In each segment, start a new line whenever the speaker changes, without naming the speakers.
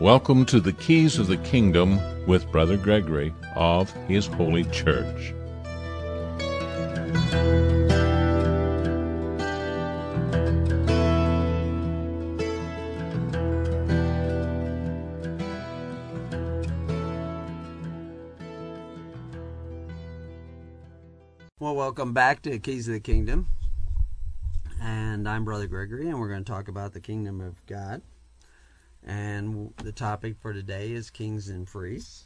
Welcome to the Keys of the Kingdom with Brother Gregory of His Holy Church.
Well, welcome back to Keys of the Kingdom. And I'm Brother Gregory, and we're going to talk about the Kingdom of God. And the topic for today is Kings and Priests.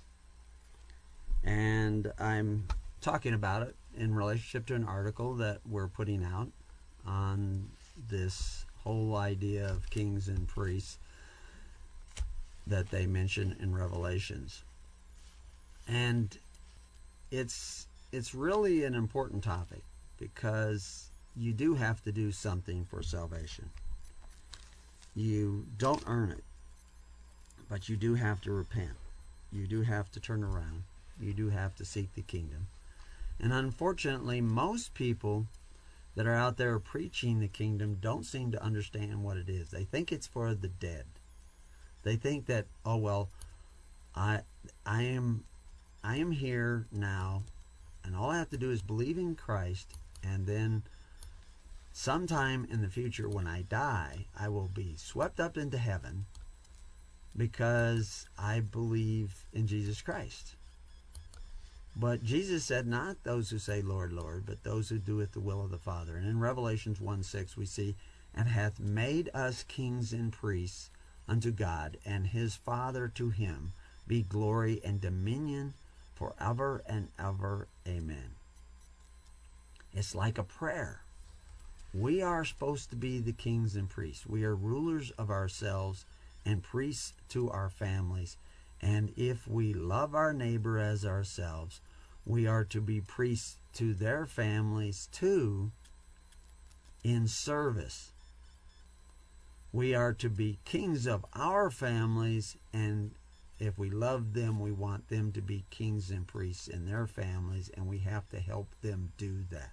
And I'm talking about it in relationship to an article that we're putting out on this whole idea of kings and priests that they mention in Revelations. And it's really an important topic because you do have to do something for salvation. You don't earn it, but you do have to repent. You do have to turn around. You do have to seek the kingdom. And unfortunately, most people that are out there preaching the kingdom don't seem to understand what it is. They think it's for the dead. They think that, oh well, I am here now, and all I have to do is believe in Christ, and then sometime in the future when I die, I will be swept up into heaven because I believe in Jesus Christ. But Jesus said, not those who say, Lord, Lord, but those who doeth the will of the Father. And in Revelations 1:6 we see, and hath made us kings and priests unto God, and his Father to him be glory and dominion forever and ever. Amen. It's like a prayer. We are supposed to be the kings and priests. We are rulers of ourselves and priests to our families. And if we love our neighbor as ourselves, we are to be priests to their families too, in service. We are to be kings of our families, and if we love them, we want them to be kings and priests in their families, and we have to help them do that.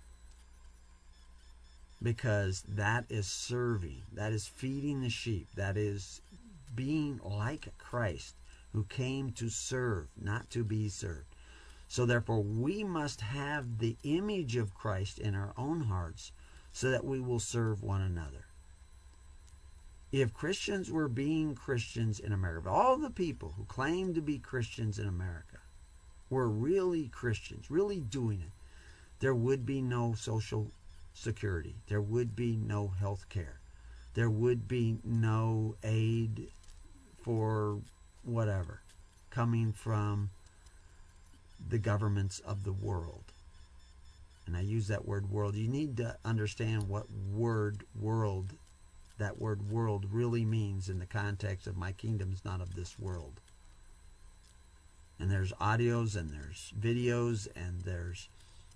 Because that is serving, that is feeding the sheep, that is being like Christ, who came to serve, not to be served. So therefore, we must have the image of Christ in our own hearts so that we will serve one another. If Christians were being Christians in America, all the people who claim to be Christians in America were really Christians, really doing it, there would be no social security. There would be no health care. There would be no aid for whatever coming from the governments of the world. And I use that word world. You need to understand what that word world really means in the context of my kingdom is not of this world. And there's audios and there's videos and there's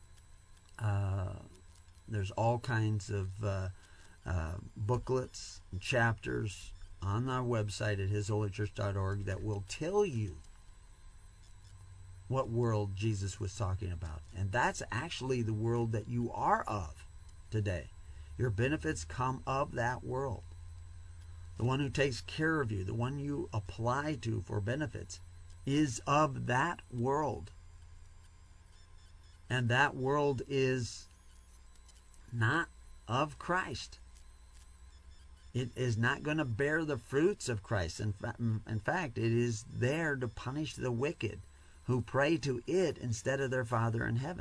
all kinds of booklets and chapters on our website at hisholychurch.org that will tell you what world Jesus was talking about. And that's actually the world that you are of today. Your benefits come of that world. The one who takes care of you, the one you apply to for benefits, is of that world. And that world is not of Christ. It is not going to bear the fruits of Christ. In fact, it is there to punish the wicked who pray to it instead of their Father in heaven.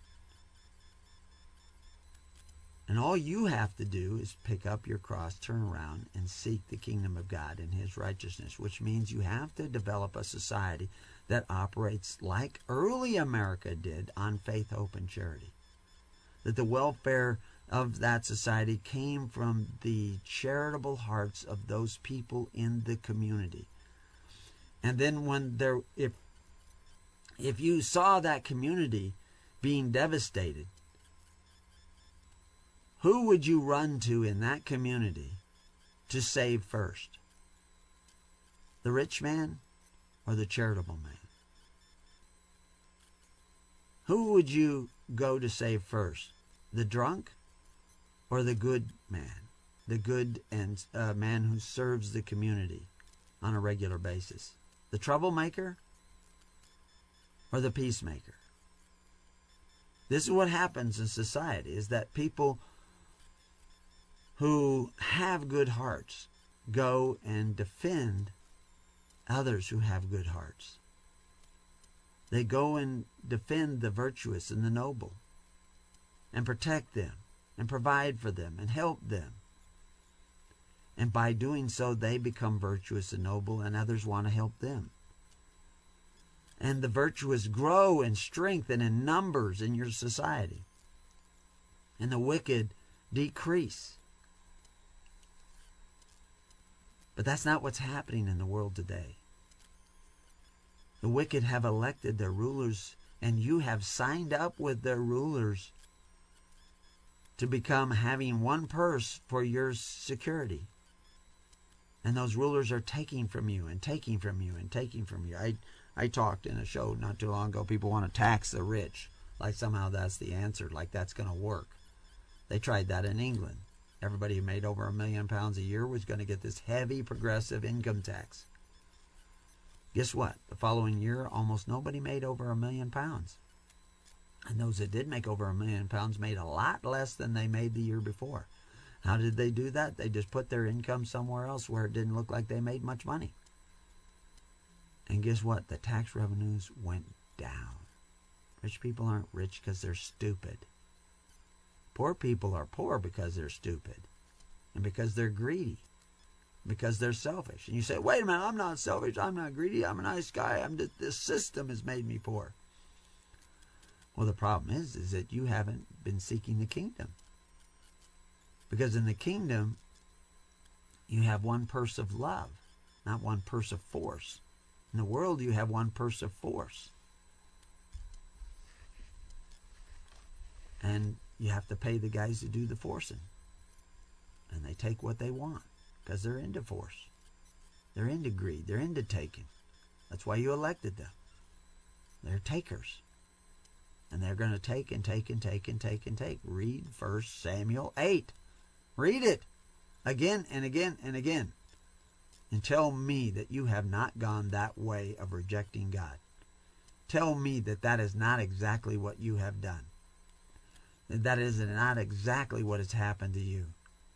And all you have to do is pick up your cross, turn around, and seek the kingdom of God and his righteousness, which means you have to develop a society that operates like early America did on faith, hope, and charity. That the welfare of that society came from the charitable hearts of those people in the community. And then if you saw that community being devastated, who would you run to in that community to save first? The rich man or the charitable man? Who would you go to save first? The drunk or the good man? The good and man who serves the community on a regular basis? The troublemaker or the peacemaker? This is what happens in society, is that people who have good hearts go and defend others who have good hearts. They go and defend the virtuous and the noble and protect them and provide for them and help them. And by doing so, they become virtuous and noble, and others want to help them. And the virtuous grow in strength and in numbers in your society. And the wicked decrease. But that's not what's happening in the world today. The wicked have elected their rulers, and you have signed up with their rulers to become having one purse for your security. And those rulers are taking from you and taking from you and taking from you. I talked in a show not too long ago, people want to tax the rich, like somehow that's the answer, like that's going to work. They tried that in England. Everybody who made over £1 million a year was going to get this heavy progressive income tax. Guess what? The following year, almost nobody made over £1 million. And those that did make over £1 million made a lot less than they made the year before. How did they do that? They just put their income somewhere else where it didn't look like they made much money. And guess what? The tax revenues went down. Rich people aren't rich because they're stupid. Poor people are poor because they're stupid and because they're greedy, because they're selfish. And you say, wait a minute, I'm not selfish, I'm not greedy, I'm a nice guy, this system has made me poor. Well, the problem is that you haven't been seeking the kingdom. Because in the kingdom, you have one purse of love, not one purse of force. In the world, you have one purse of force. And you have to pay the guys to do the forcing. And they take what they want because they're into force. They're into greed. They're into taking. That's why you elected them. They're takers. And they're going to take and take and take and take and take. Read 1 Samuel 8. Read it again and again and again. And tell me that you have not gone that way of rejecting God. Tell me that that is not exactly what you have done. That is not exactly what has happened to you.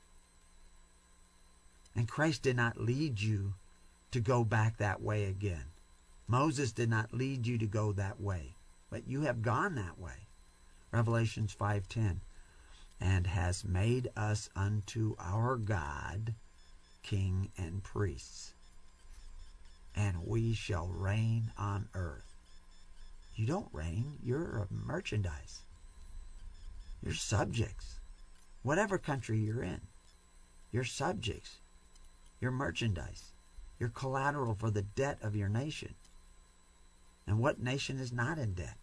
And Christ did not lead you to go back that way again. Moses did not lead you to go that way. But you have gone that way. Revelations 5:10. And has made us unto our God king and priests. And we shall reign on earth. You don't reign. You're a merchandise. You're subjects. Whatever country you're in, you're subjects. You're merchandise. You're collateral for the debt of your nation. And what nation is not in debt?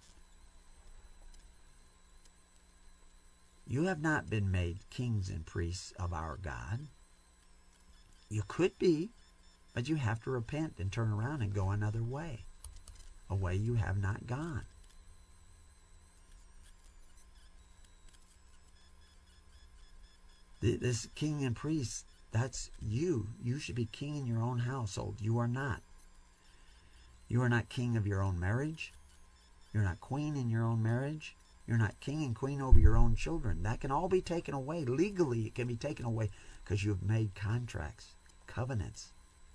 You have not been made kings and priests of our God. You could be, but you have to repent and turn around and go another way. A way you have not gone. This king and priest, that's you. You should be king in your own household. You are not. You are not king of your own marriage. You're not queen in your own marriage. You're not king and queen over your own children. That can all be taken away. Legally, it can be taken away because you've made contracts, covenants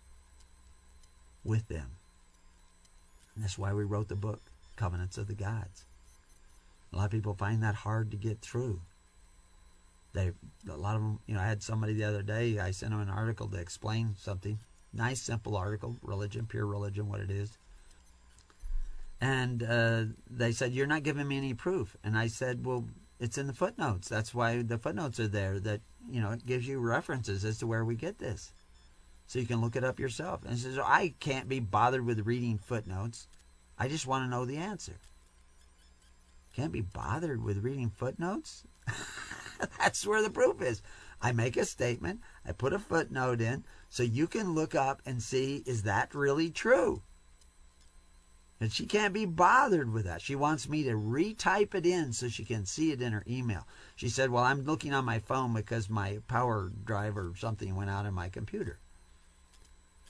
with them. And that's why we wrote the book, Covenants of the Gods. A lot of people find that hard to get through. A lot of them, I had somebody the other day, I sent them an article to explain something. Nice, simple article, religion, pure religion, what it is. And they said, you're not giving me any proof. And I said, well, it's in the footnotes. That's why the footnotes are there, that, it gives you references as to where we get this. So you can look it up yourself. And he says, I can't be bothered with reading footnotes. I just want to know the answer. Can't be bothered with reading footnotes? That's where the proof is. I make a statement, I put a footnote in, so you can look up and see, is that really true? And she can't be bothered with that. She wants me to retype it in so she can see it in her email. She said, well, I'm looking on my phone because my power drive or something went out in my computer.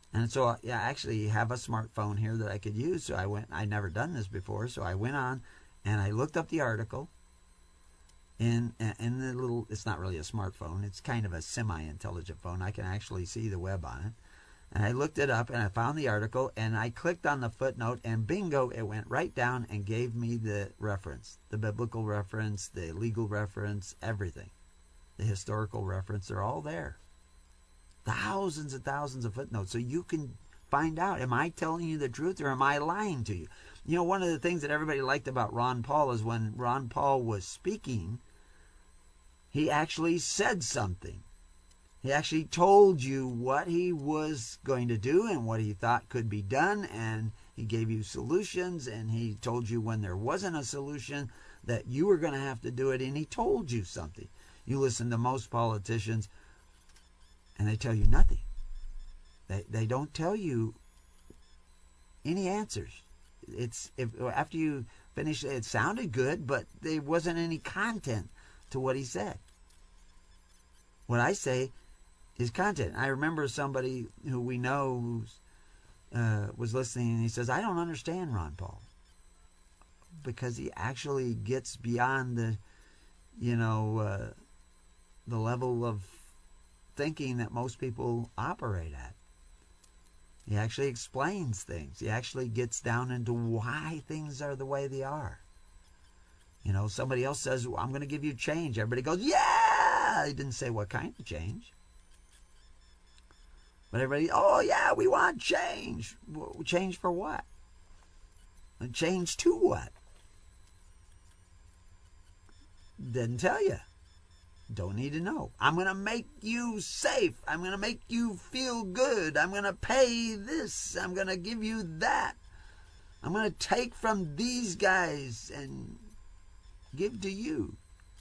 And so, yeah, I actually have a smartphone here that I could use. So I'd never done this before. So I went on and I looked up the article in the little, it's not really a smartphone. It's kind of a semi-intelligent phone. I can actually see the web on it. And I looked it up and I found the article and I clicked on the footnote and bingo, it went right down and gave me the reference, the biblical reference, the legal reference, everything. The historical reference, they're all there. Thousands and thousands of footnotes. So you can find out, am I telling you the truth or am I lying to you? You know, one of the things that everybody liked about Ron Paul is when Ron Paul was speaking, he actually said something. He actually told you what he was going to do and what he thought could be done, and he gave you solutions, and he told you when there wasn't a solution that you were going to have to do it, and he told you something. You listen to most politicians, and they tell you nothing. They don't tell you any answers. After you finish, it sounded good, but there wasn't any content to what he said. What I say is content. I remember somebody who we know was listening, and he says, I don't understand Ron Paul, because he actually gets beyond the level of thinking that most people operate at. He actually explains things. He actually gets down into why things are the way they are. You know, somebody else says, well, I'm going to give you change. Everybody goes, yeah! He didn't say what kind of change. But everybody, oh yeah, we want change. Change for what? And change to what? Didn't tell you. Don't need to know. I'm going to make you safe. I'm going to make you feel good. I'm going to pay this. I'm going to give you that. I'm going to take from these guys and give to you.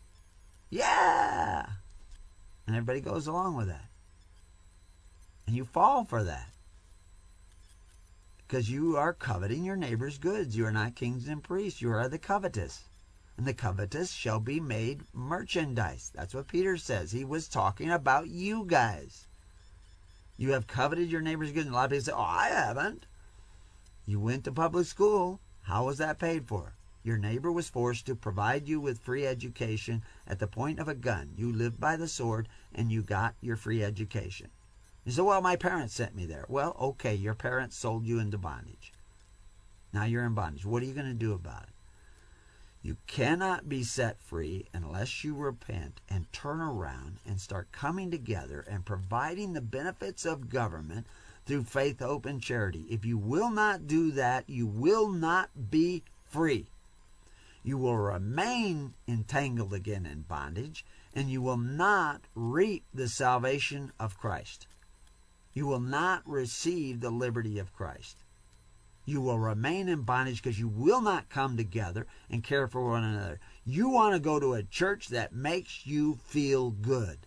Yeah. And everybody goes along with that. And you fall for that. Because you are coveting your neighbor's goods. You are not kings and priests. You are the covetous. And the covetous shall be made merchandise. That's what Peter says. He was talking about you guys. You have coveted your neighbor's goods. And a lot of people say, oh, I haven't. You went to public school. How was that paid for? Your neighbor was forced to provide you with free education at the point of a gun. You lived by the sword and you got your free education. You say, well, my parents sent me there. Well, okay, your parents sold you into bondage. Now you're in bondage. What are you going to do about it? You cannot be set free unless you repent and turn around and start coming together and providing the benefits of government through faith, hope, and charity. If you will not do that, you will not be free. You will remain entangled again in bondage, and you will not reap the salvation of Christ. You will not receive the liberty of Christ. You will remain in bondage because you will not come together and care for one another. You want to go to a church that makes you feel good.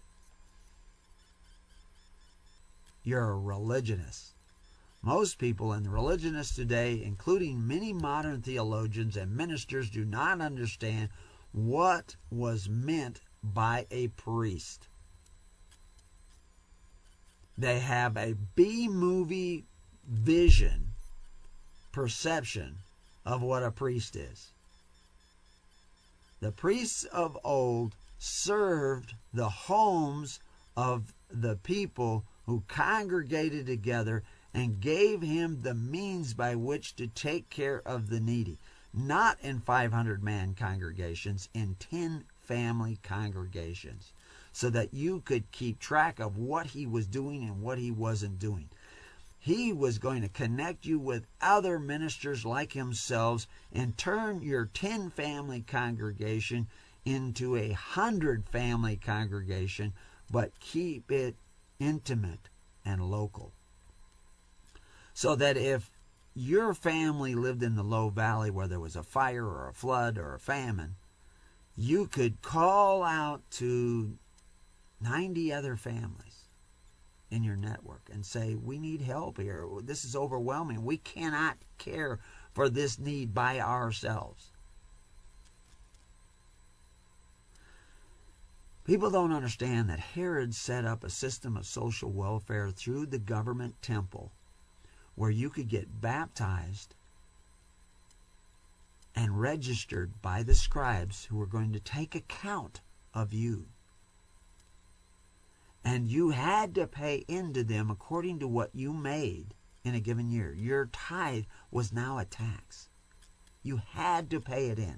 You're a religionist. Most people and religionists today, including many modern theologians and ministers, do not understand what was meant by a priest. They have a B-movie vision, perception of what a priest is. The priests of old served the homes of the people who congregated together and gave him the means by which to take care of the needy. Not in 500-man congregations, in 10 family congregations, so that you could keep track of what he was doing and what he wasn't doing. He was going to connect you with other ministers like himself and turn your 10 family congregation into a 100 family congregation, but keep it intimate and local. So that if your family lived in the low valley where there was a fire or a flood or a famine, you could call out to 90 other families in your network and say, we need help here. This is overwhelming. We cannot care for this need by ourselves. People don't understand that Herod set up a system of social welfare through the government temple where you could get baptized and registered by the scribes who were going to take account of you. And you had to pay into them according to what you made in a given year. Your tithe was now a tax. You had to pay it in.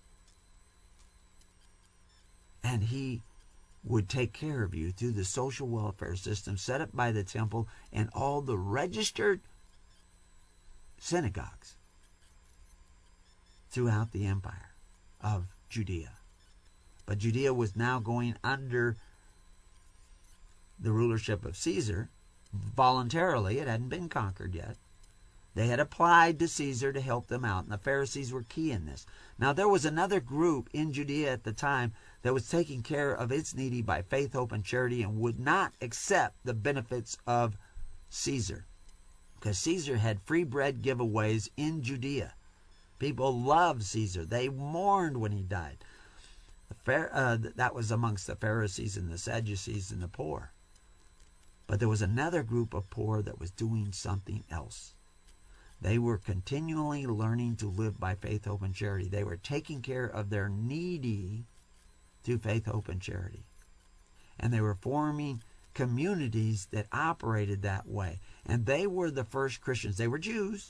And he would take care of you through the social welfare system set up by the temple and all the registered synagogues throughout the empire of Judea. But Judea was now going under the rulership of Caesar voluntarily. It hadn't been conquered yet. They had applied to Caesar to help them out, and the Pharisees were key in this. Now, there was another group in Judea at the time that was taking care of its needy by faith, hope, and charity and would not accept the benefits of Caesar, because Caesar had free bread giveaways in Judea. People loved Caesar. They mourned when he died. That was amongst the Pharisees and the Sadducees and the poor. But there was another group of poor that was doing something else. They were continually learning to live by faith, hope, and charity. They were taking care of their needy through faith, hope, and charity. And they were forming communities that operated that way. And they were the first Christians. They were Jews,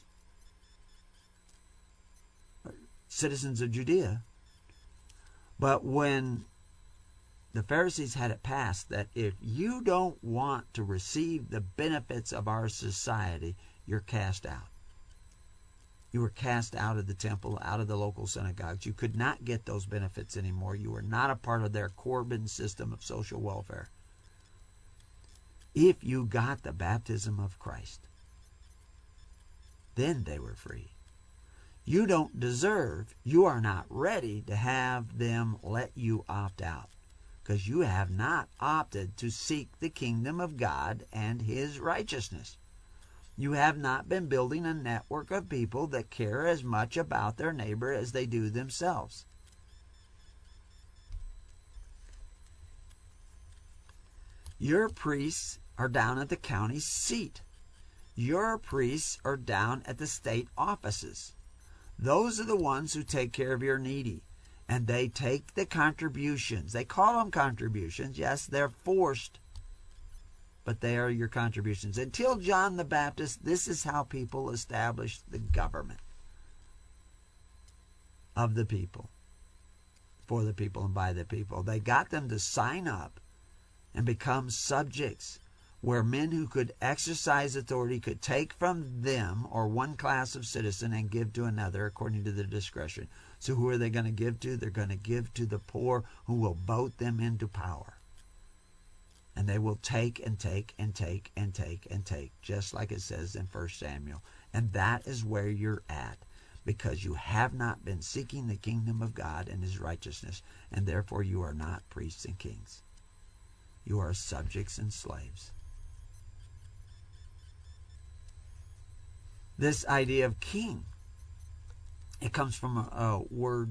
citizens of Judea. But when the Pharisees had it passed that if you don't want to receive the benefits of our society, you're cast out. You were cast out of the temple, out of the local synagogues. You could not get those benefits anymore. You were not a part of their Corbin system of social welfare. If you got the baptism of Christ, then they were free. You don't deserve, you are not ready to have them let you opt out, because you have not opted to seek the kingdom of God and His righteousness. You have not been building a network of people that care as much about their neighbor as they do themselves. Your priests are down at the county seat. Your priests are down at the state offices. Those are the ones who take care of your needy. And they take the contributions. They call them contributions. Yes, they're forced, but they are your contributions. Until John the Baptist, this is how people established the government of the people, for the people and by the people. They got them to sign up and become subjects, where men who could exercise authority could take from them or one class of citizen and give to another according to their discretion. So who are they going to give to? They're going to give to the poor, who will vote them into power. And they will take and take and take and take and take, just like it says in 1 Samuel. And that is where you're at, because you have not been seeking the kingdom of God and His righteousness, and therefore you are not priests and kings. You are subjects and slaves. This idea of king, it comes from a word,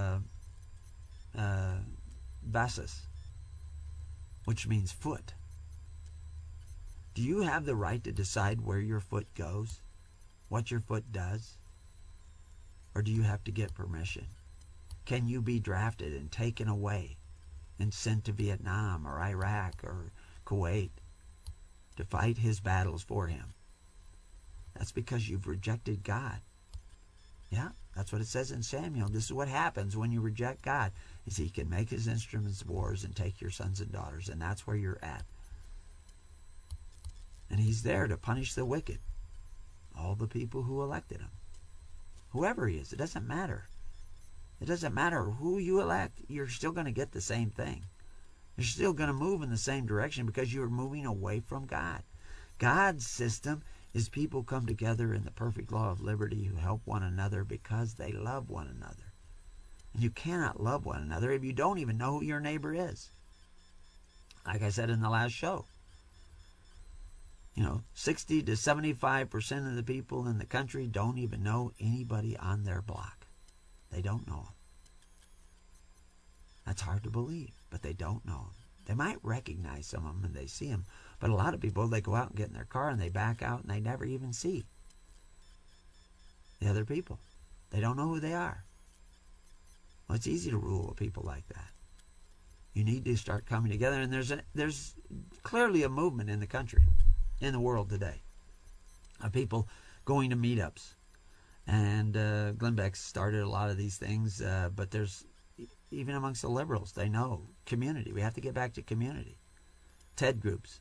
vasis, which means foot. Do you have the right to decide where your foot goes, what your foot does? Or do you have to get permission? Can you be drafted and taken away and sent to Vietnam or Iraq or Kuwait to fight His battles for Him? That's because you've rejected God. Yeah, that's what it says in Samuel. This is what happens when you reject God, is He can make His instruments wars and take your sons and daughters, and that's where you're at. And He's there to punish the wicked, all the people who elected Him. Whoever He is, it doesn't matter. It doesn't matter who you elect, you're still going to get the same thing. You're still going to move in the same direction because you're moving away from God. God's system is people come together in the perfect law of liberty who help one another because they love one another. And you cannot love one another if you don't even know who your neighbor is. Like I said in the last show, 60 to 75% of the people in the country don't even know anybody on their block. They don't know them. That's hard to believe, but they don't know them. They might recognize some of them when they see them, but a lot of people, they go out and get in their car and they back out and they never even see the other people. They don't know who they are. Well, it's easy to rule people like that. You need to start coming together, and there's clearly a movement in the country, in the world today, of people going to meetups. And Glenn Beck started a lot of these things, but there's, even amongst the liberals, they know community. We have to get back to community. TED groups.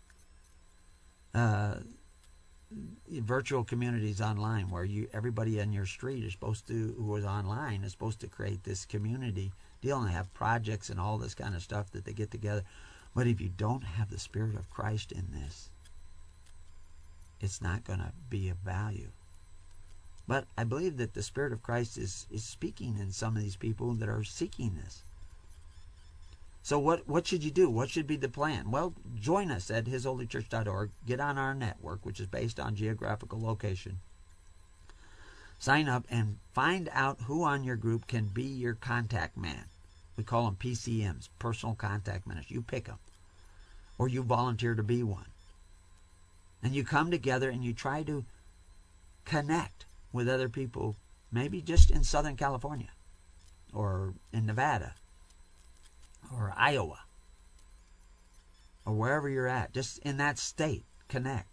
Virtual communities online where everybody in your street is supposed to, who is online, is supposed to create this community deal and have projects and all this kind of stuff that they get together. But if you don't have the Spirit of Christ in this, it's not going to be of value. But I believe that the Spirit of Christ is speaking in some of these people that are seeking this. So what should you do? What should be the plan? Well, join us at hisholychurch.org. Get on our network, which is based on geographical location. Sign up and find out who on your group can be your contact man. We call them PCMs, personal contact ministers. You pick them. Or you volunteer to be one. And you come together and you try to connect with other people, maybe just in Southern California or in Nevada or Iowa or wherever you're at, just in that state, connect.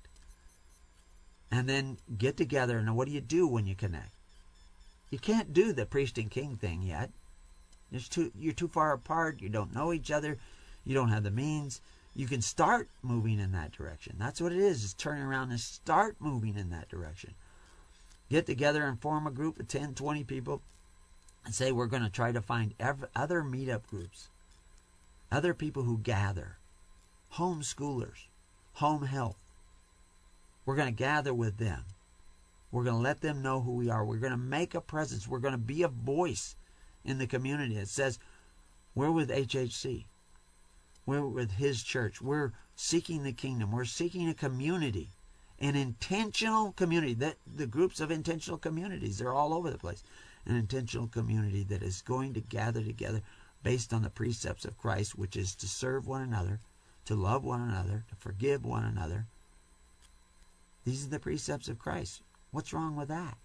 And then get together, and what do you do when you connect? You can't do the priest and king thing yet. You're too far apart, you don't know each other, you don't have the means. You can start moving in that direction. That's what it is turning around and start moving in that direction. Get together and form a group of 10, 20 people and say we're going to try to find other meetup groups, other people who gather, homeschoolers, home health. We're going to gather with them. We're going to let them know who we are. We're going to make a presence. We're going to be a voice in the community. It says we're with HHC. We're with His church. We're seeking the kingdom. We're seeking a community. An intentional community, that the groups of intentional communities, they're all over the place. An intentional community that is going to gather together based on the precepts of Christ, which is to serve one another, to love one another, to forgive one another. These are the precepts of Christ. What's wrong with that?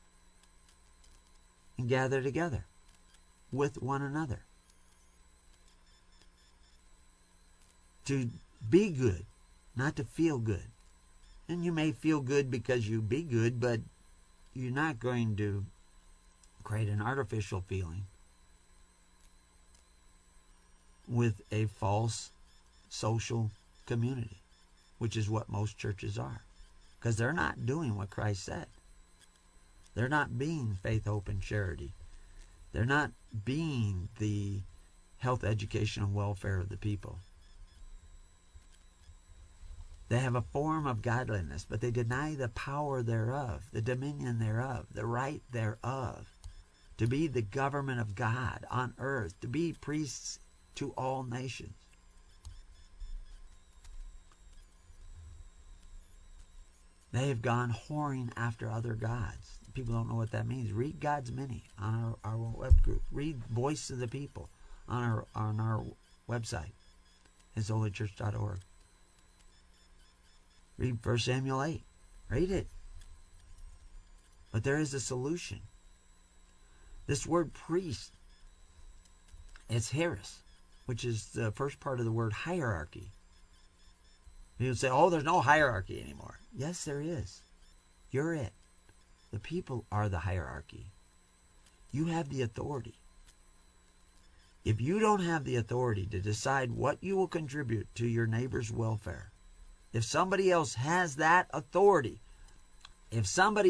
And gather together with one another. To be good, not to feel good. And you may feel good because you be good, but you're not going to create an artificial feeling with a false social community, which is what most churches are. Because they're not doing what Christ said. They're not being faith, hope, and charity. They're not being the health, education, and welfare of the people. They have a form of godliness, but they deny the power thereof, the dominion thereof, the right thereof, to be the government of God on earth, to be priests to all nations. They have gone whoring after other gods. People don't know what that means. Read God's Many on our web group. Read Voice of the People on our website, hisholychurch.org. Read 1 Samuel 8. Read it. But there is a solution. This word priest, it's hieros, which is the first part of the word hierarchy. People say, oh, there's no hierarchy anymore. Yes, there is. You're it. The people are the hierarchy. You have the authority. If you don't have the authority to decide what you will contribute to your neighbor's welfare, if somebody else has that authority, to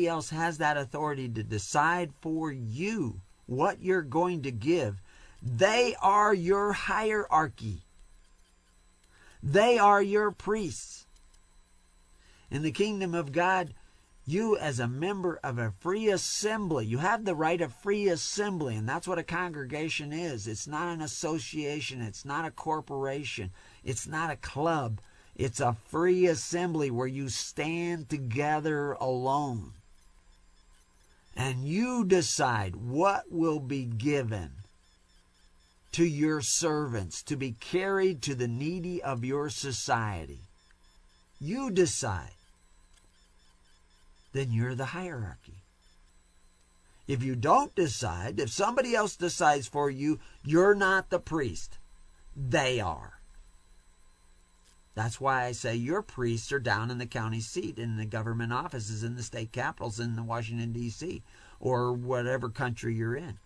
decide for you what you're going to give, they are your hierarchy. They are your priests. In the kingdom of God, you as a member of a free assembly, you have the right of free assembly, and that's what a congregation is. It's not an association. It's not a corporation. It's not a club. It's a free assembly where you stand together alone. And you decide what will be given to your servants to be carried to the needy of your society. You decide. Then you're the hierarchy. If you don't decide, if somebody else decides for you, you're not the priest. They are. That's why I say your priests are down in the county seat, in the government offices, in the state capitals, in the Washington, D.C., or whatever country you're in.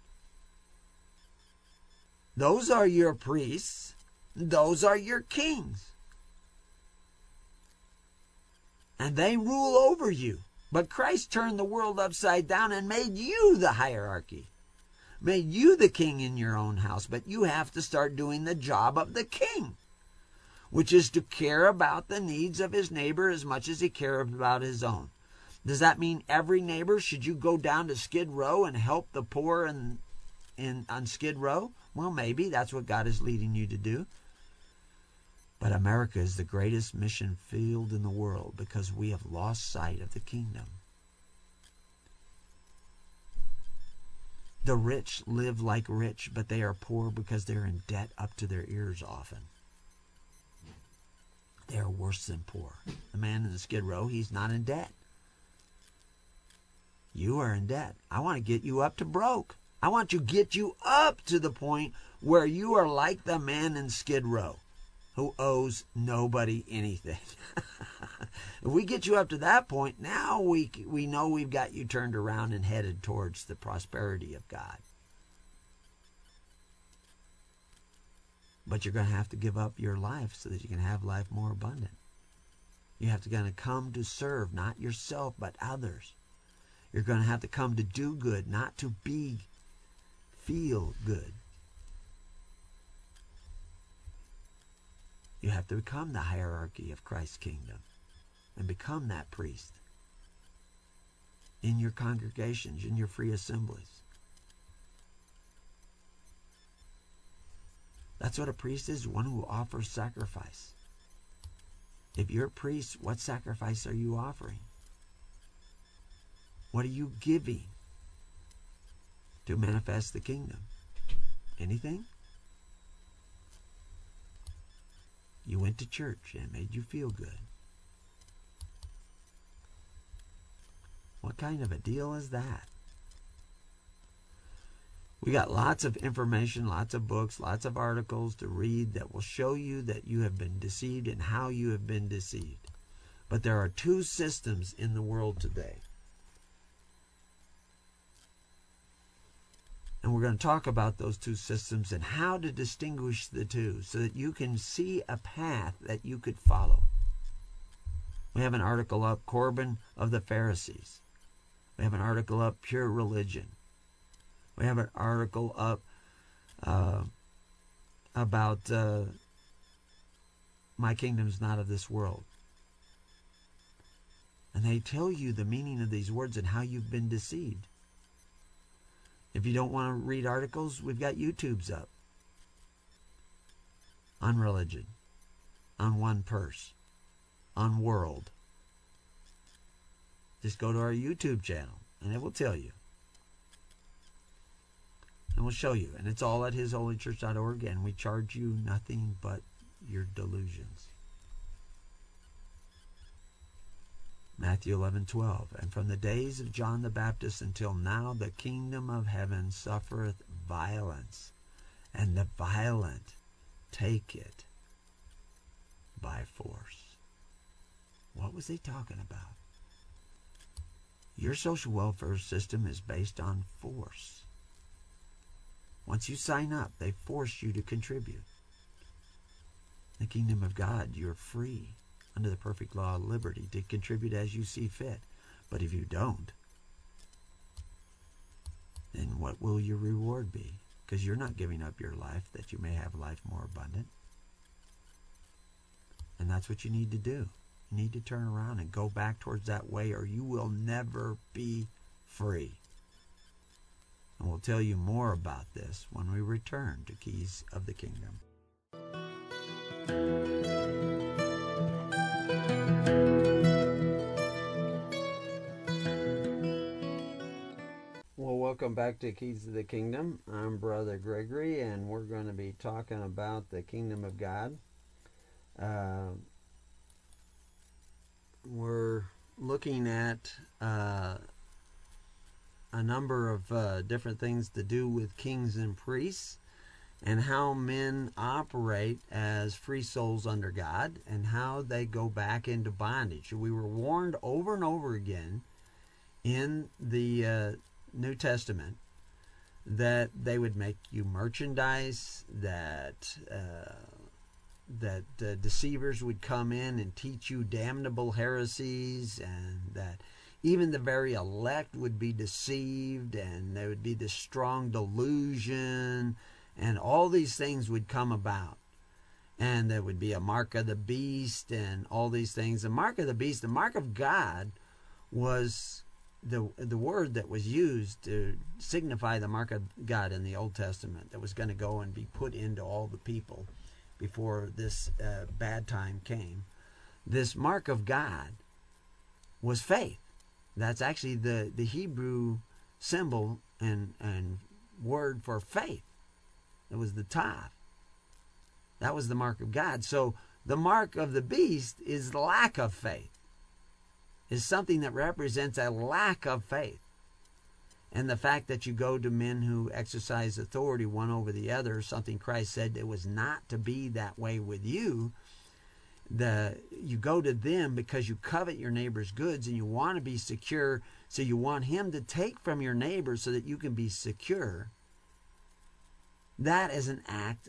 Those are your priests. Those are your kings. And they rule over you. But Christ turned the world upside down and made you the hierarchy. Made you the king in your own house. But you have to start doing the job of the king, which is to care about the needs of his neighbor as much as he cares about his own. Does that mean every neighbor? Should you go down to Skid Row and help the poor on Skid Row? Well, maybe that's what God is leading you to do. But America is the greatest mission field in the world because we have lost sight of the kingdom. The rich live like rich, but they are poor because they're in debt up to their ears often. They are worse than poor. The man in the Skid Row, he's not in debt. You are in debt. I want to get you up to broke. I want to get you up to the point where you are like the man in Skid Row, who owes nobody anything. If we get you up to that point, now we know we've got you turned around and headed towards the prosperity of God. But you're going to have to give up your life so that you can have life more abundant. You have to come to serve, not yourself, but others. You're going to have to come to do good, not to feel good. You have to become the hierarchy of Christ's kingdom and become that priest in your congregations, in your free assemblies. That's what a priest is, one who offers sacrifice. If you're a priest, what sacrifice are you offering? What are you giving to manifest the kingdom? Anything? You went to church and it made you feel good. What kind of a deal is that? We got lots of information, lots of books, lots of articles to read that will show you that you have been deceived and how you have been deceived. But there are two systems in the world today. And we're going to talk about those two systems and how to distinguish the two so that you can see a path that you could follow. We have an article up, Corbin of the Pharisees. We have an article up, Pure Religion. We have an article up about My Kingdom's Not of This World. And they tell you the meaning of these words and how you've been deceived. If you don't want to read articles, we've got YouTubes up on religion, on One Purse, on World. Just go to our YouTube channel and it will tell you. And we'll show you. And it's all at hisholychurch.org, and we charge you nothing but your delusions. Matthew 11:12. And from the days of John the Baptist until now, the kingdom of heaven suffereth violence, and the violent take it by force. What was he talking about? Your social welfare system is based on force. Once you sign up, they force you to contribute. In the kingdom of God, you're free under the perfect law of liberty to contribute as you see fit. But if you don't, then what will your reward be? Because you're not giving up your life that you may have life more abundant. And that's what you need to do. You need to turn around and go back towards that way, or you will never be free. And we'll tell you more about this when we return to Keys of the Kingdom. Well, welcome back to Keys of the Kingdom. I'm Brother Gregory, and we're going to be talking about the Kingdom of God. We're looking at a number of different things to do with kings and priests, and how men operate as free souls under God, and how they go back into bondage. We were warned over and over again in the New Testament that they would make you merchandise, that deceivers would come in and teach you damnable heresies, and that even the very elect would be deceived, and there would be this strong delusion, and all these things would come about. And there would be a mark of the beast and all these things. The mark of the beast, the mark of God, was the word that was used to signify the mark of God in the Old Testament that was going to go and be put into all the people before this bad time came. This mark of God was faith. That's actually the Hebrew symbol and word for faith. It was the Tav. That was the mark of God. So the mark of the beast is lack of faith. Is something that represents a lack of faith. And the fact that you go to men who exercise authority one over the other, something Christ said it was not to be that way with you. You go to them because you covet your neighbor's goods and you want to be secure, so you want him to take from your neighbor so that you can be secure. That is an act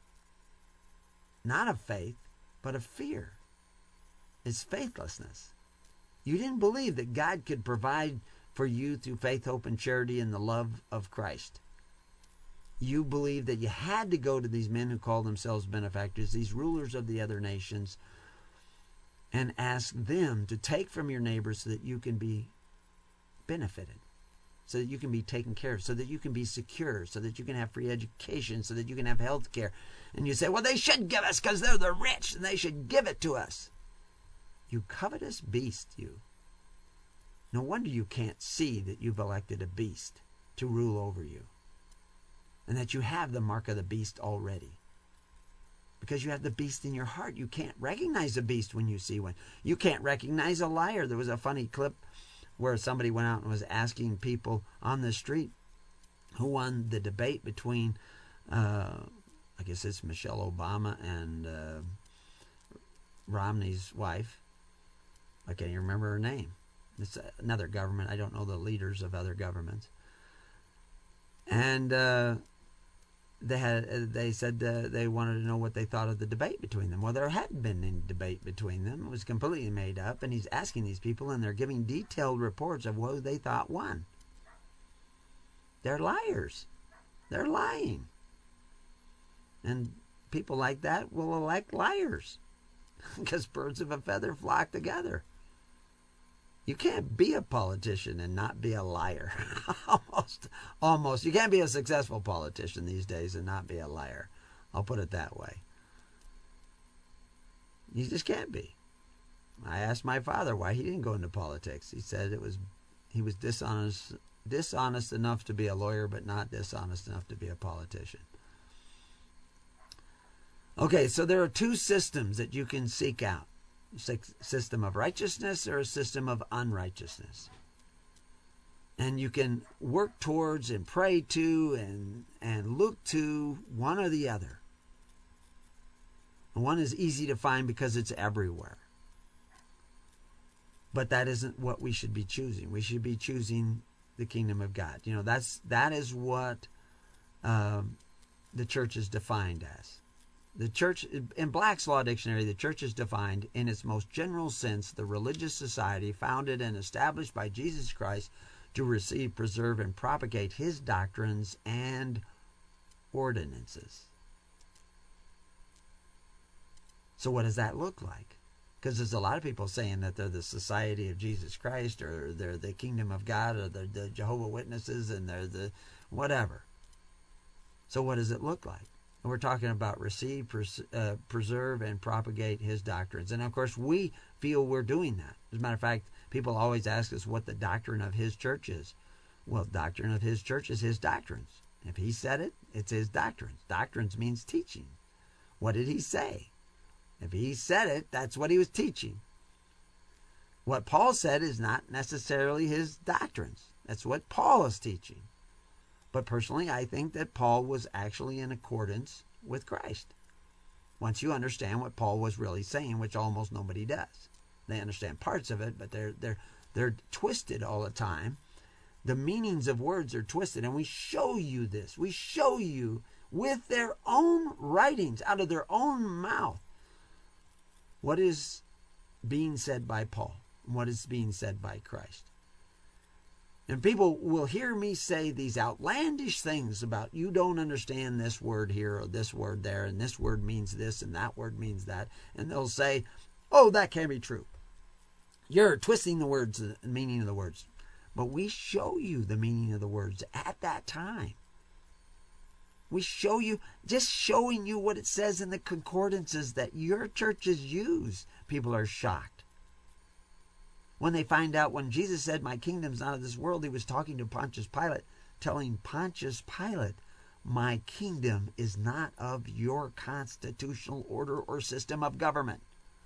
not of faith, but of fear. It's faithlessness. You didn't believe that God could provide for you through faith, hope, and charity and the love of Christ. You believed that you had to go to these men who call themselves benefactors, these rulers of the other nations, and ask them to take from your neighbors so that you can be benefited, so that you can be taken care of, so that you can be secure, so that you can have free education, so that you can have health care. And you say, well, they should give us because they're the rich and they should give it to us. You covetous beast, you. No wonder you can't see that you've elected a beast to rule over you, and that you have the mark of the beast already. Because you have the beast in your heart. You can't recognize a beast when you see one. You can't recognize a liar. There was a funny clip where somebody went out and was asking people on the street who won the debate between, I guess it's Michelle Obama and Romney's wife. I can't even remember her name. It's another government. I don't know the leaders of other governments. And they said they wanted to know what they thought of the debate between them. Well, there hadn't been any debate between them. It was completely made up. And he's asking these people, and they're giving detailed reports of who they thought won. They're liars. They're lying. And people like that will elect liars because birds of a feather flock together. You can't be a politician and not be a liar. Almost. You can't be a successful politician these days and not be a liar. I'll put it that way. You just can't be. I asked my father why he didn't go into politics. He said he was dishonest enough to be a lawyer, but not dishonest enough to be a politician. Okay, so there are two systems that you can seek out. System of righteousness or a system of unrighteousness. And you can work towards and pray to and look to one or the other. And one is easy to find because it's everywhere. But that isn't what we should be choosing. We should be choosing the kingdom of God. You know, that is what the church is defined as. The church, in Black's Law Dictionary, the church is defined in its most general sense, the religious society founded and established by Jesus Christ to receive, preserve, and propagate his doctrines and ordinances. So what does that look like? Because there's a lot of people saying that they're the Society of Jesus Christ, or they're the Kingdom of God, or they're the Jehovah's Witnesses, and they're the whatever. So what does it look like? And we're talking about receive, preserve, and propagate his doctrines. And of course, we feel we're doing that. As a matter of fact, people always ask us what the doctrine of his church is. Well, the doctrine of his church is his doctrines. If he said it, it's his doctrines. Doctrines means teaching. What did he say? If he said it, that's what he was teaching. What Paul said is not necessarily his doctrines. That's what Paul is teaching. But personally, I think that Paul was actually in accordance with Christ. Once you understand what Paul was really saying, which almost nobody does. They understand parts of it, but they're twisted all the time. The meanings of words are twisted, and we show you this. We show you with their own writings, out of their own mouth, what is being said by Paul, and what is being said by Christ. And people will hear me say these outlandish things about, you don't understand this word here or this word there, and this word means this and that word means that. And they'll say, oh, that can't be true. You're twisting the words, the meaning of the words. But we show you the meaning of the words at that time. We show you, just showing you what it says in the concordances that your churches use. People are shocked. When they find out when Jesus said, my kingdom's not of this world, he was talking to Pontius Pilate, telling Pontius Pilate, my kingdom is not of your constitutional order or system of government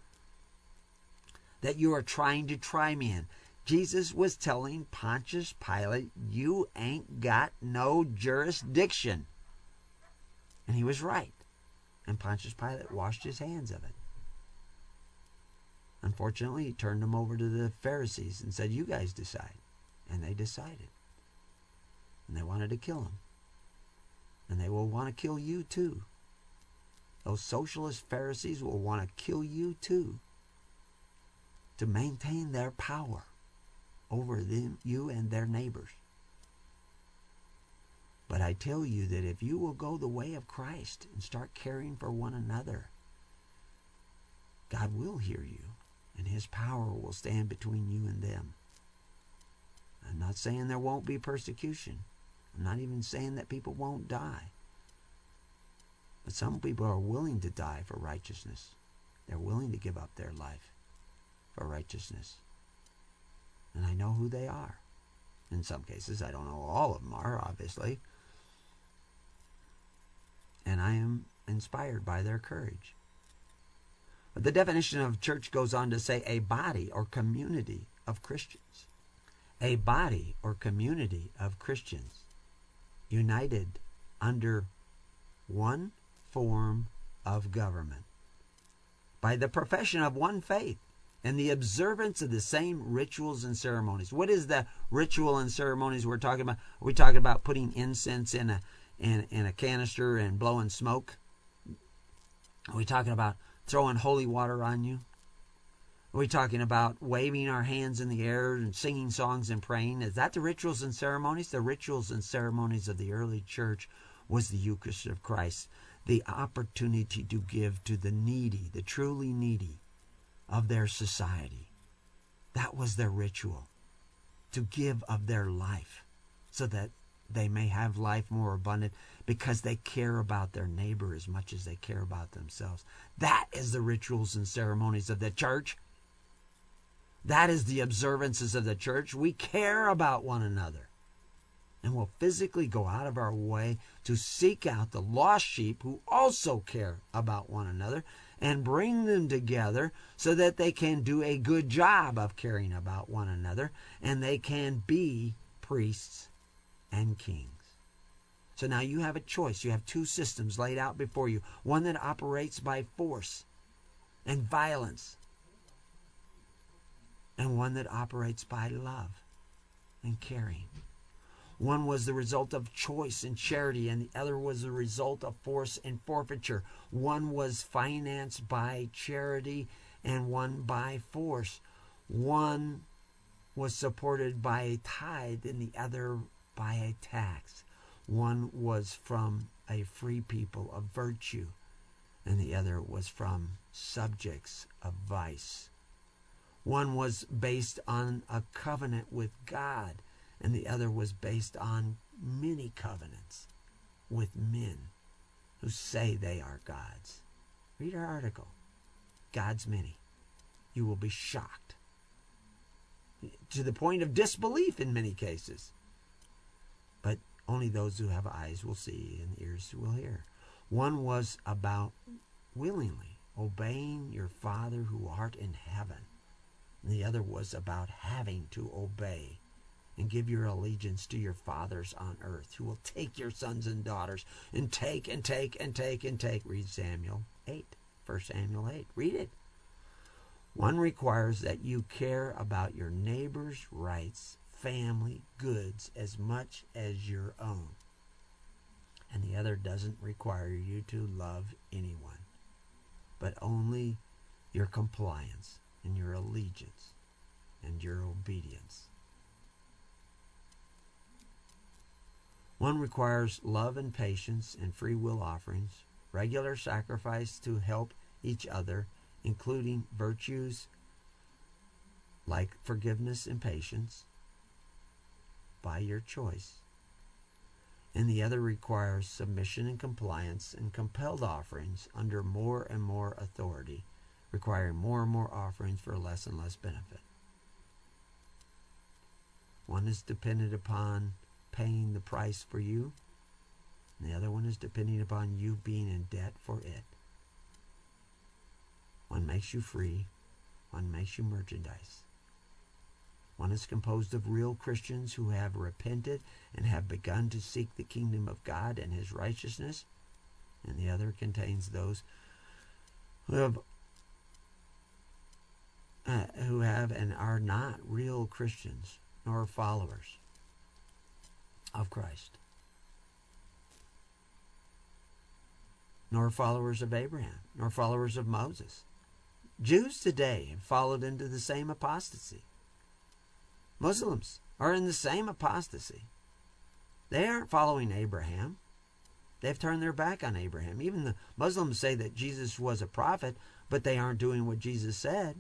that you are trying to try me in. Jesus was telling Pontius Pilate, you ain't got no jurisdiction. And he was right. And Pontius Pilate washed his hands of it. Unfortunately, he turned them over to the Pharisees and said, you guys decide. And they decided. And they wanted to kill him. And they will want to kill you too. Those socialist Pharisees will want to kill you too, to maintain their power over them, you and their neighbors. But I tell you that if you will go the way of Christ and start caring for one another, God will hear you, and his power will stand between you and them. I'm not saying there won't be persecution. I'm not even saying that people won't die. But some people are willing to die for righteousness. They're willing to give up their life for righteousness. And I know who they are. In some cases, I don't know all of them are, obviously. And I am inspired by their courage. But the definition of church goes on to say a body or community of Christians. A body or community of Christians united under one form of government by the profession of one faith and the observance of the same rituals and ceremonies. What is the ritual and ceremonies we're talking about? Are we talking about putting incense in a canister and blowing smoke? Are we talking about throwing holy water on you? Are we talking about waving our hands in the air and singing songs and praying? Is that the rituals and ceremonies? The rituals and ceremonies of the early church was the Eucharist of Christ, the opportunity to give to the needy, the truly needy of their society. That was their ritual, to give of their life so that they may have life more abundant because they care about their neighbor as much as they care about themselves. That is the rituals and ceremonies of the church. That is the observances of the church. We care about one another. And we'll physically go out of our way to seek out the lost sheep who also care about one another and bring them together so that they can do a good job of caring about one another and they can be priests and kings. So now you have a choice. You have two systems laid out before you. One that operates by force and violence, and one that operates by love and caring. One was the result of choice and charity, and the other was the result of force and forfeiture. One was financed by charity and one by force. One was supported by a tithe and the other by a tax. One was from a free people of virtue, and the other was from subjects of vice. One was based on a covenant with God, and the other was based on many covenants with men who say they are gods. Read our article, God's Many. You will be shocked to the point of disbelief in many cases. But only those who have eyes will see and ears will hear. One was about willingly obeying your Father who art in heaven. And the other was about having to obey and give your allegiance to your fathers on earth, who will take your sons and daughters and take and take and take and take. Read Samuel 8, 1 Samuel 8. Read it. One requires that you care about your neighbor's rights, family, goods as much as your own. And the other doesn't require you to love anyone, but only your compliance and your allegiance and your obedience. One requires love and patience and free will offerings, regular sacrifice to help each other, including virtues like forgiveness and patience by your choice. And the other requires submission and compliance and compelled offerings under more and more authority, requiring more and more offerings for less and less benefit. One is dependent upon paying the price for you, and the other one is depending upon you being in debt for it. One makes you free, one makes you merchandise. One is composed of real Christians who have repented and have begun to seek the kingdom of God and his righteousness, and the other contains those who have and are not real Christians nor followers of Christ, nor followers of Abraham, nor followers of Moses. Jews today have followed into the same apostasy. Muslims are in the same apostasy. They aren't following Abraham. They've turned their back on Abraham. Even the Muslims say that Jesus was a prophet, but they aren't doing what Jesus said.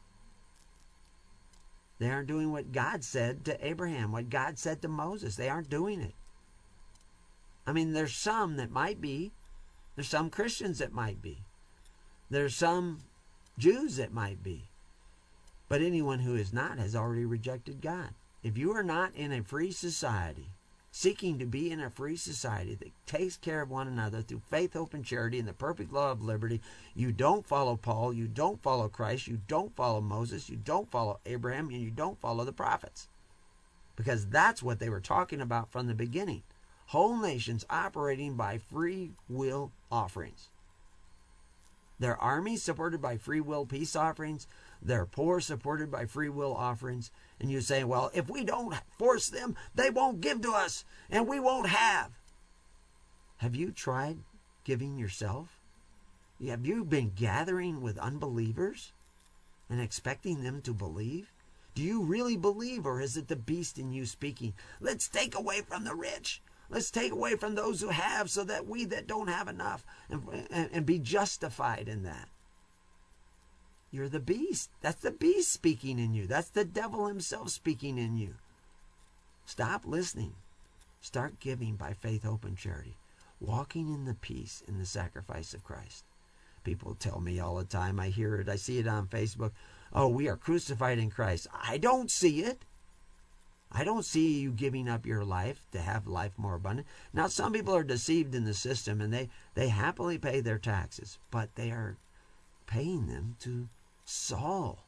They aren't doing what God said to Abraham, what God said to Moses. They aren't doing it. I mean, there's some that might be. There's some Christians that might be. There's some Jews that might be. But anyone who is not has already rejected God. If you are not in a free society, seeking to be in a free society that takes care of one another through faith, hope, and charity and the perfect law of liberty, you don't follow Paul, you don't follow Christ, you don't follow Moses, you don't follow Abraham, and you don't follow the prophets. Because that's what they were talking about from the beginning. Whole nations operating by free will offerings. Their armies supported by free will peace offerings. Their poor supported by free will offerings. And you say, well, if we don't force them, they won't give to us and we won't have. Have you tried giving yourself? Have you been gathering with unbelievers and expecting them to believe? Do you really believe, or is it the beast in you speaking? Let's take away from the rich. Let's take away from those who have so that we that don't have enough and be justified in that. You're the beast. That's the beast speaking in you. That's the devil himself speaking in you. Stop listening. Start giving by faith, hope, and charity. Walking in the peace and the sacrifice of Christ. People tell me all the time. I hear it. I see it on Facebook. Oh, we are crucified in Christ. I don't see it. I don't see you giving up your life to have life more abundant. Now, some people are deceived in the system and they happily pay their taxes, but they are paying them to Saul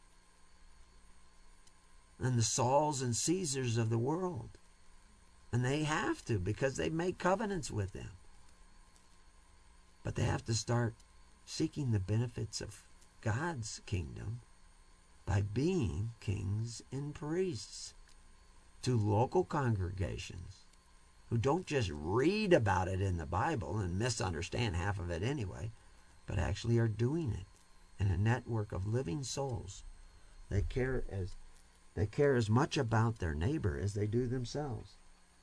and the Sauls and Caesars of the world. And they have to, because they make covenants with them. But they have to start seeking the benefits of God's kingdom by being kings and priests to local congregations who don't just read about it in the Bible and misunderstand half of it anyway, but actually are doing it in a network of living souls that care as much about their neighbor as they do themselves.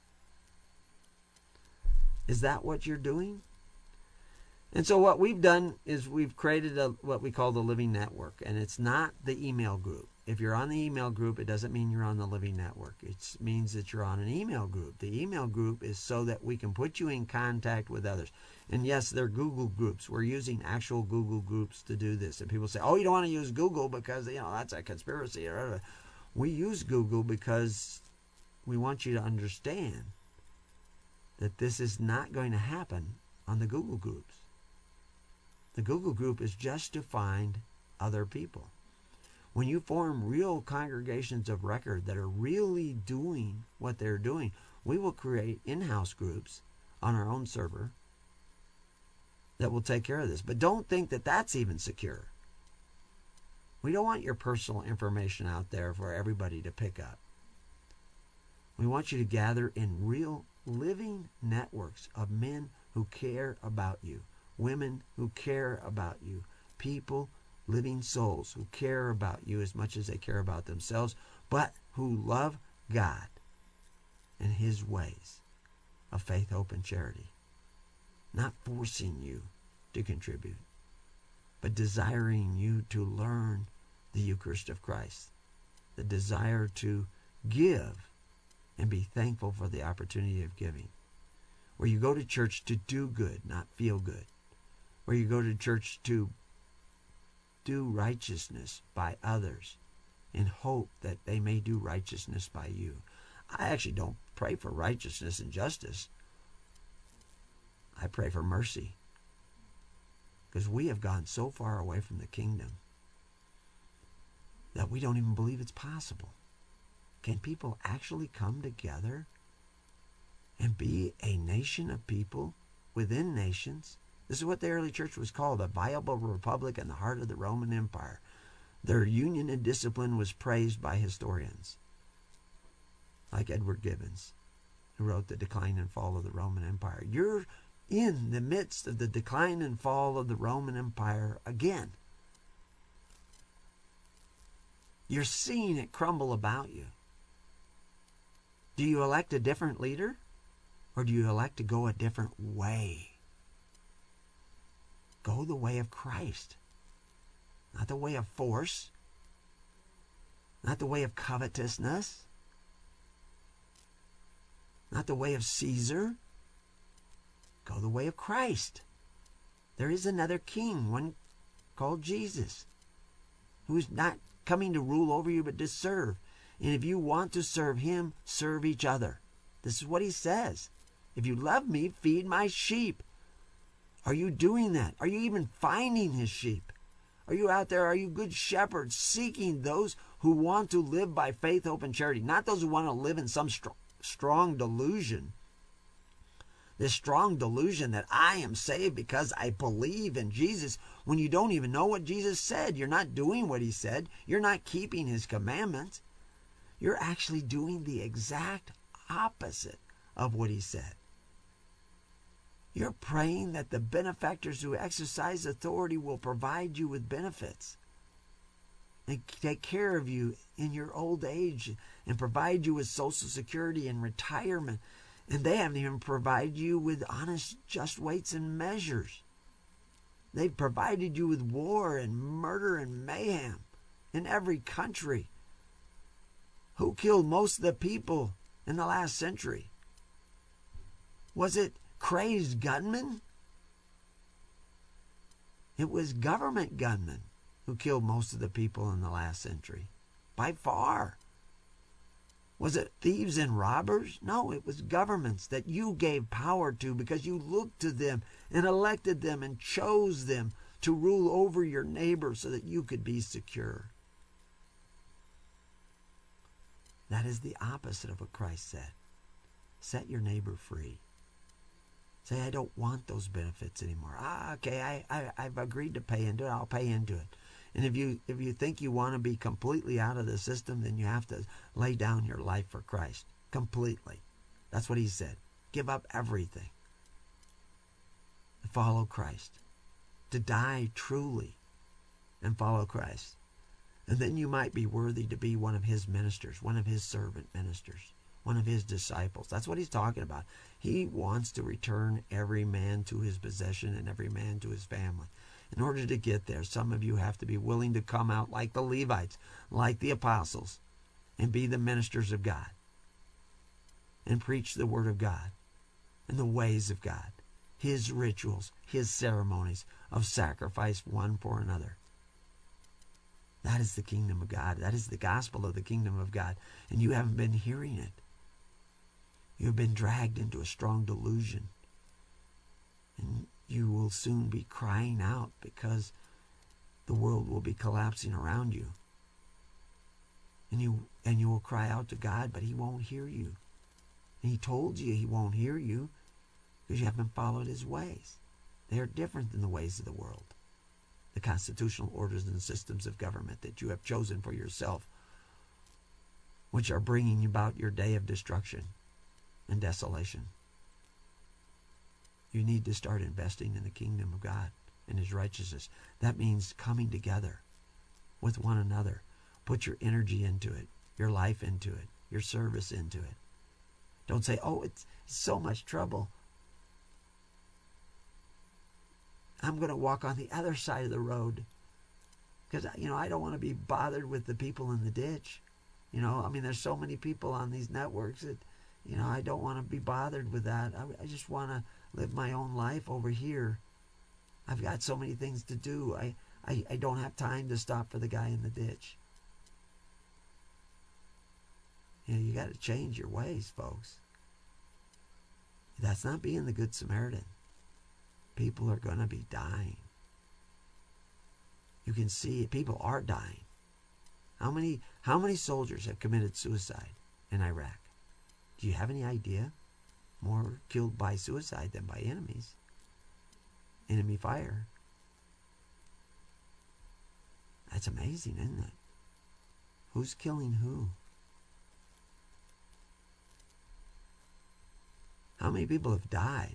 Is that what you're doing? And so what we've done is we've created what we call the Living Network, and it's not the email group. If you're on the email group, it doesn't mean you're on the Living Network. It means that you're on an email group. The email group is so that we can put you in contact with others. And yes, they're Google groups. We're using actual Google groups to do this. And people say, oh, you don't want to use Google because, that's a conspiracy. We use Google because we want you to understand that this is not going to happen on the Google groups. The Google group is just to find other people. When you form real congregations of record that are really doing what they're doing, we will create in-house groups on our own server that will take care of this. But don't think that that's even secure. We don't want your personal information out there for everybody to pick up. We want you to gather in real living networks of men who care about you, women who care about you, people, living souls who care about you as much as they care about themselves, but who love God and His ways of faith, hope, and charity. Not forcing you to contribute, but desiring you to learn the Eucharist of Christ, the desire to give and be thankful for the opportunity of giving, where you go to church to do good, not feel good, where you go to church to do righteousness by others in hope that they may do righteousness by you. I actually don't pray for righteousness and justice. I pray for mercy, because we have gone so far away from the kingdom that we don't even believe it's possible. Can people actually come together and be a nation of people within nations? This is what the early church was called, a viable republic in the heart of the Roman Empire. Their union and discipline was praised by historians, like Edward Gibbons, who wrote The Decline and Fall of the Roman Empire. You're in the midst of the decline and fall of the Roman Empire again. You're seeing it crumble about you. Do you elect a different leader, or do you elect to go a different way? Go the way of Christ, not the way of force, not the way of covetousness, not the way of Caesar. Go the way of Christ. There is another king, one called Jesus, who is not coming to rule over you, but to serve. And if you want to serve him, serve each other. This is what he says. If you love me, feed my sheep. Are you doing that? Are you even finding his sheep? Are you out there? Are you good shepherds seeking those who want to live by faith, hope, and charity? Not those who want to live in some strong delusion. This strong delusion that I am saved because I believe in Jesus, when you don't even know what Jesus said. You're not doing what he said. You're not keeping his commandments. You're actually doing the exact opposite of what he said. You're praying that the benefactors who exercise authority will provide you with benefits and take care of you in your old age and provide you with Social Security and retirement. And they haven't even provided you with honest, just weights and measures. They've provided you with war and murder and mayhem in every country. Who killed most of the people in the last century? Was it crazed gunmen? It was government gunmen who killed most of the people in the last century, by far. Was it thieves and robbers? No, it was governments that you gave power to because you looked to them and elected them and chose them to rule over your neighbor so that you could be secure. That is the opposite of what Christ said. Set your neighbor free. Say, I don't want those benefits anymore. Okay, I've agreed to pay into it. I'll pay into it. And if you think you want to be completely out of the system, then you have to lay down your life for Christ completely. That's what he said. Give up everything. Follow Christ. To die truly and follow Christ. And then you might be worthy to be one of his ministers, one of his servant ministers, one of his disciples. That's what he's talking about. He wants to return every man to his possession and every man to his family. In order to get there, some of you have to be willing to come out like the Levites, like the apostles, and be the ministers of God and preach the word of God and the ways of God, his rituals, his ceremonies of sacrifice one for another. That is the kingdom of God. That is the gospel of the kingdom of God. And you haven't been hearing it. You have been dragged into a strong delusion. And you will soon be crying out because the world will be collapsing around you. And you will cry out to God, but he won't hear you. And he told you he won't hear you because you haven't followed his ways. They are different than the ways of the world. The constitutional orders and systems of government that you have chosen for yourself, which are bringing about your day of destruction and desolation. You need to start investing in the kingdom of God and his righteousness. That means coming together with one another. Put your energy into it, your life into it, your service into it. Don't say, oh, it's so much trouble. I'm going to walk on the other side of the road because, I don't want to be bothered with the people in the ditch. There's so many people on these networks that, I don't want to be bothered with that. I just want to live my own life over here. I've got so many things to do. I don't have time to stop for the guy in the ditch. You got to change your ways, folks. That's not being the Good Samaritan. People are going to be dying. You can see it. People are dying. How many soldiers have committed suicide in Iraq? Do you have any idea? More killed by suicide than by enemies. Enemy fire. That's amazing, isn't it? Who's killing who? How many people have died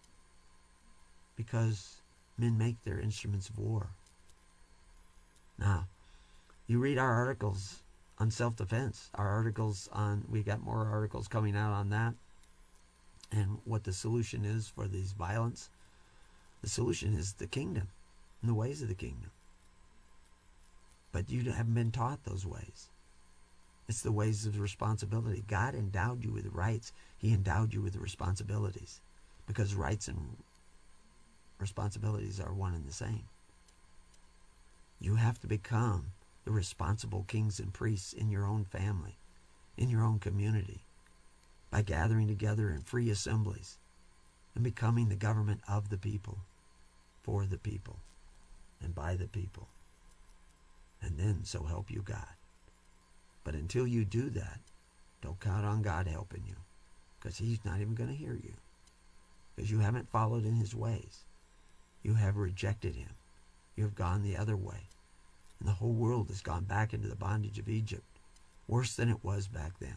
because men make their instruments of war? Now, you read our articles on self-defense. We got more articles coming out on that and what the solution is for these violence. The solution is the kingdom and the ways of the kingdom. But you haven't been taught those ways. It's the ways of responsibility. God endowed you with rights. He endowed you with responsibilities because rights and responsibilities are one and the same. You have to become the responsible kings and priests in your own family, in your own community, by gathering together in free assemblies and becoming the government of the people, for the people, and by the people. And then so help you God. But until you do that, don't count on God helping you, because he's not even going to hear you, because you haven't followed in his ways. You have rejected him. You have gone the other way. And the whole world has gone back into the bondage of Egypt, worse than it was back then.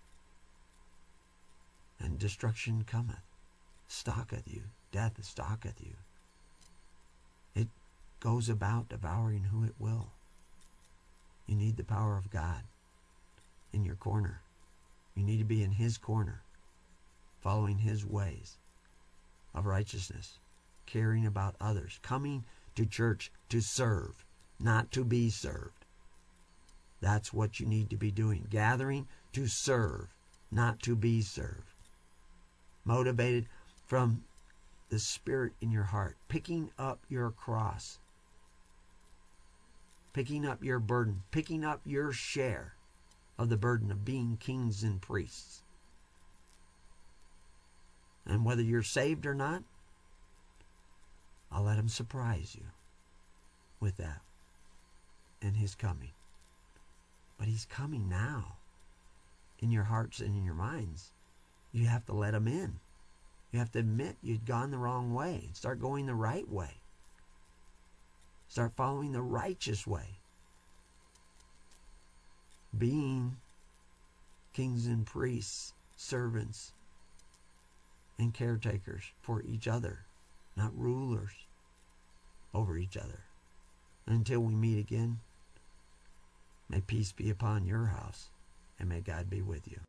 And destruction cometh, stalketh you. Death stalketh you. It goes about devouring who it will. You need the power of God in your corner. You need to be in his corner, following his ways of righteousness, caring about others, coming to church to serve, not to be served. That's what you need to be doing. Gathering to serve, not to be served. Motivated from the Spirit in your heart. Picking up your cross. Picking up your burden. Picking up your share of the burden of being kings and priests. And whether you're saved or not, I'll let him surprise you with that and his coming. But he's coming now in your hearts and in your minds. You have to let him in. You have to admit you'd gone the wrong way and start going the right way. Start following the righteous way. Being kings and priests, servants, and caretakers for each other, not rulers over each other. Until we meet again, may peace be upon your house, and may God be with you.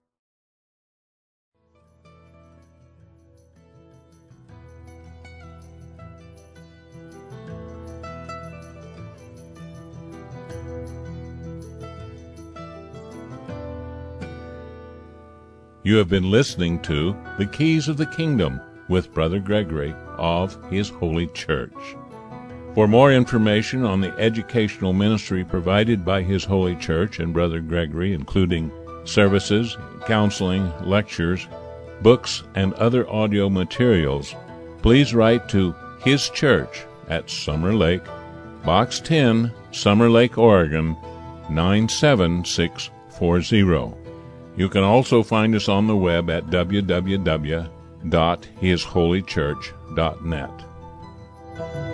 You have been listening to The Keys of the Kingdom with Brother Gregory of His Holy Church. For more information on the educational ministry provided by His Holy Church and Brother Gregory, including services, counseling, lectures, books, and other audio materials, please write to His Church at Summer Lake, Box 10, Summer Lake, Oregon, 97640. You can also find us on the web at www.hisholychurch.net.